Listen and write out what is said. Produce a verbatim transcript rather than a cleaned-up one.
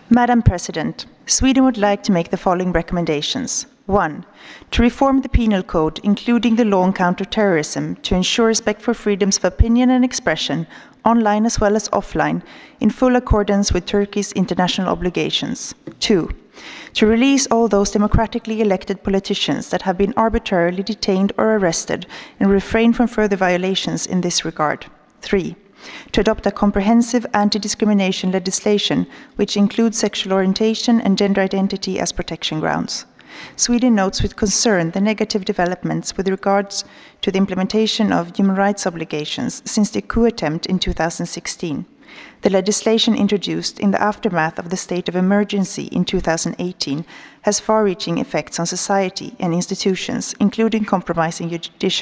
Madam President, Sweden would like to make the following recommendations. One, to reform the penal code, including the law on counter-terrorism, to ensure respect for freedoms of opinion and expression, online as well as offline, in full accordance with Turkey's international obligations. Two, to release all those democratically elected politicians that have been arbitrarily detained or arrested and refrain from further violations in this regard. Three, to adopt a comprehensive anti-discrimination legislation which includes sexual orientation and gender identity as protection grounds. Sweden notes with concern the negative developments with regards to the implementation of human rights obligations since the coup attempt in two thousand sixteen. The legislation introduced in the aftermath of the state of emergency in two thousand eighteen has far-reaching effects on society and institutions, including compromising judicial